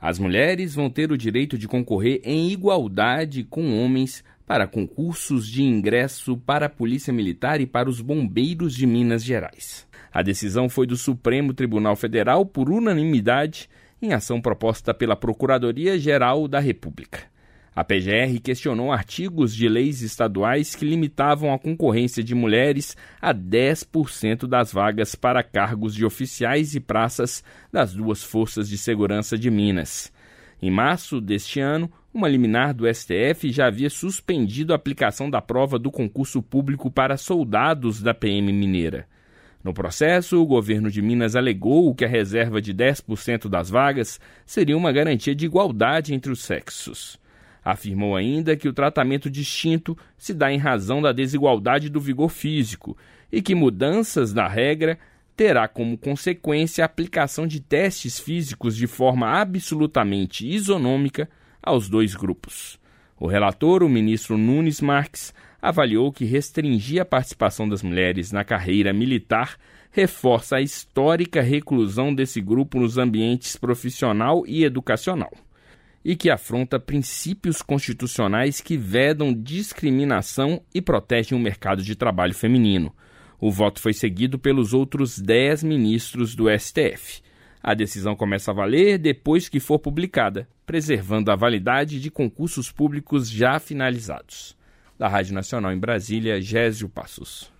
As mulheres vão ter o direito de concorrer em igualdade com homens para concursos de ingresso para a Polícia Militar e para os Bombeiros de Minas Gerais. A decisão foi do Supremo Tribunal Federal por unanimidade em ação proposta pela Procuradoria-Geral da República. A PGR questionou artigos de leis estaduais que limitavam a concorrência de mulheres a 10% das vagas para cargos de oficiais e praças das duas Forças de Segurança de Minas. Em março deste ano, uma liminar do STF já havia suspendido a aplicação da prova do concurso público para soldados da PM mineira. No processo, o governo de Minas alegou que a reserva de 10% das vagas seria uma garantia de igualdade entre os sexos. Afirmou ainda que o tratamento distinto se dá em razão da desigualdade do vigor físico e que mudanças da regra terá como consequência a aplicação de testes físicos de forma absolutamente isonômica aos dois grupos. O relator, o ministro Nunes Marques, avaliou que restringir a participação das mulheres na carreira militar reforça a histórica reclusão desse grupo nos ambientes profissional e educacional, e que afronta princípios constitucionais que vedam discriminação e protegem o mercado de trabalho feminino. O voto foi seguido pelos outros 10 ministros do STF. A decisão começa a valer depois que for publicada, preservando a validade de concursos públicos já finalizados. Da Rádio Nacional em Brasília, Gésio Passos.